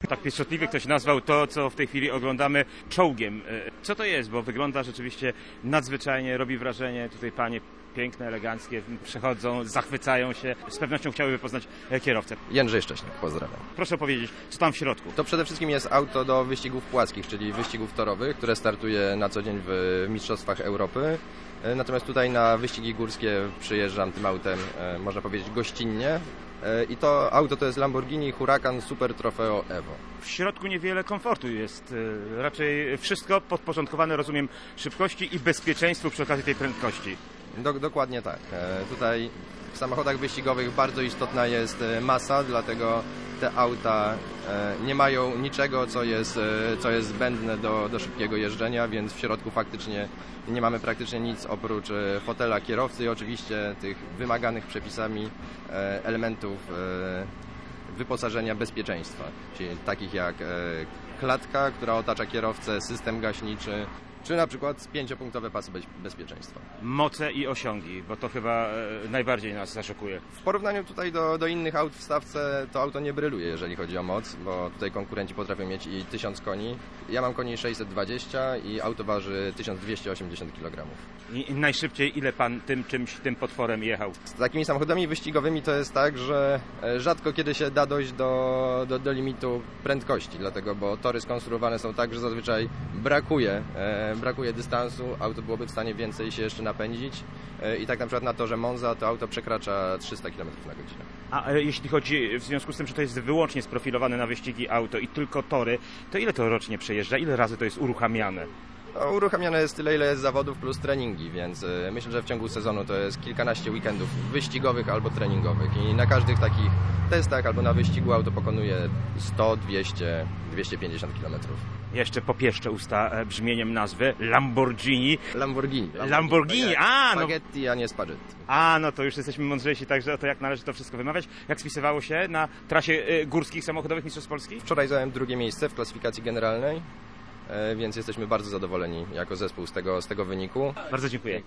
Tak pieszczotliwie ktoś nazwał to, co w tej chwili oglądamy, czołgiem. Co to jest? Bo wygląda rzeczywiście nadzwyczajnie, robi wrażenie. Tutaj panie piękne, eleganckie, przechodzą, zachwycają się. Z pewnością chciałyby poznać kierowcę. Jędrzej Szcześnik, pozdrawiam. Proszę powiedzieć, co tam w środku? To przede wszystkim jest auto do wyścigów płaskich, czyli wyścigów torowych, które startuje na co dzień w Mistrzostwach Europy. Natomiast tutaj na wyścigi górskie przyjeżdżam tym autem, można powiedzieć, gościnnie. I to auto to jest Lamborghini Huracan Super Trofeo Evo. W środku niewiele komfortu jest. Raczej wszystko podporządkowane, rozumiem, szybkości i bezpieczeństwu przy okazji tej prędkości. Dokładnie tak. Tutaj w samochodach wyścigowych bardzo istotna jest masa, dlatego te auta nie mają niczego, co jest zbędne do szybkiego jeżdżenia, więc w środku faktycznie nie mamy praktycznie nic oprócz fotela kierowcy i oczywiście tych wymaganych przepisami elementów wyposażenia bezpieczeństwa, czyli takich jak klatka, która otacza kierowcę, system gaśniczy, czy na przykład 5-punktowe pasy bezpieczeństwa. Moce i osiągi, bo to chyba najbardziej nas zaszokuje. W porównaniu tutaj do innych aut w stawce to auto nie bryluje, jeżeli chodzi o moc, bo tutaj konkurenci potrafią mieć i 1000 koni. Ja mam koni 620 i auto waży 1280 kg. I najszybciej ile pan tym potworem jechał? Z takimi samochodami wyścigowymi to jest tak, że rzadko kiedy się da dojść do limitu prędkości, dlatego bo tory skonstruowane są tak, że zazwyczaj brakuje dystansu, auto byłoby w stanie więcej się jeszcze napędzić i tak na przykład na torze Monza to auto przekracza 300 km na godzinę. A jeśli chodzi w związku z tym, że to jest wyłącznie sprofilowane na wyścigi auto i tylko tory, to ile to rocznie przejeżdża? Ile razy to jest uruchamiane? No, uruchamiane jest tyle, ile jest zawodów plus treningi, więc myślę, że w ciągu sezonu to jest kilkanaście weekendów wyścigowych albo treningowych i na każdych takich testach albo na wyścigu auto pokonuje 100, 200, 250 km. Jeszcze popieszczę usta brzmieniem nazwy Lamborghini. Lamborghini, a no. Spaghetti, a nie spaghetti. A, no to już jesteśmy mądrzejsi, także o to jak należy to wszystko wymawiać. Jak spisywało się na trasie górskich samochodowych Mistrzostw Polski? Wczoraj zająłem drugie miejsce w klasyfikacji generalnej, więc jesteśmy bardzo zadowoleni jako zespół z tego wyniku. Bardzo dziękuję.